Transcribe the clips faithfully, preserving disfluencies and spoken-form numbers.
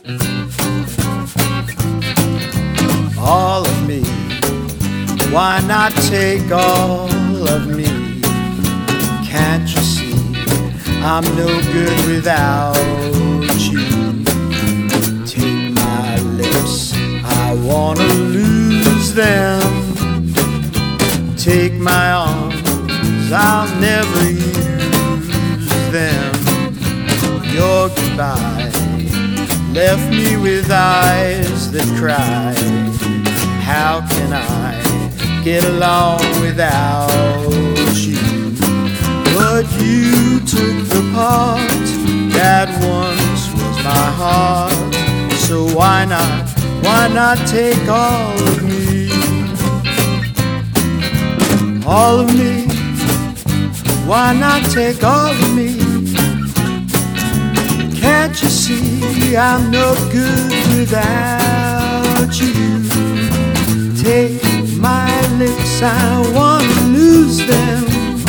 All of me, why not take all of me? Can't you see I'm no good without you? Take my lips, I wanna lose them. Take my arms, I'll never use them. Your goodbye left me with eyes that cry. How can I get along without you? But you took the part that once was my heart. So why not, why not take all of me? All of me, why not take all of me? Can't you see I'm no good without you? Take my lips, I wanna lose them.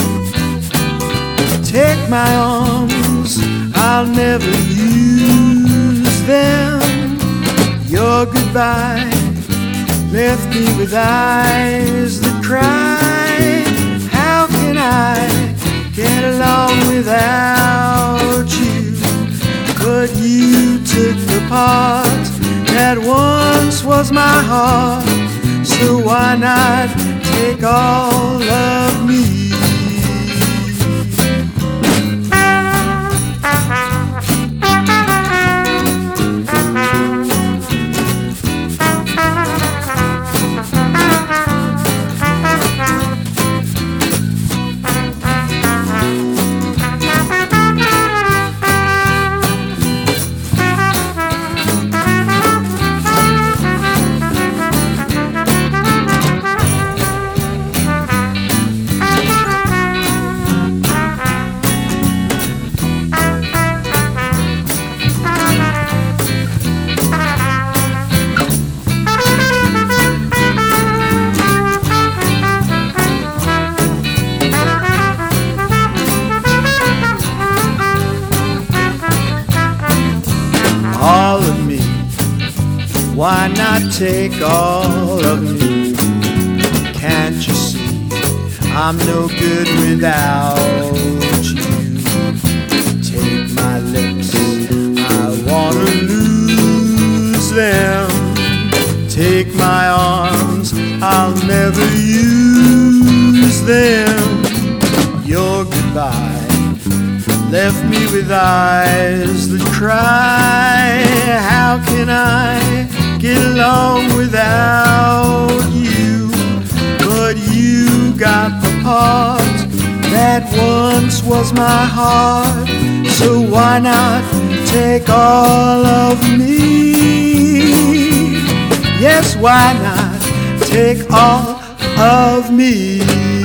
Take my arms, I'll never use them. Your goodbye left me with eyes that cry. How can I get along without you? But you took the part that once was my heart. So why not take all of me? All of me, why not take all of me? Can't you see I'm no good without you? Take my lips, I wanna lose them. Take my arms, I'll never use them. Your goodbye left me with eyes that cry. How can I get along without you? But you got the part that once was my heart. So why not take all of me? Yes, why not take all of me?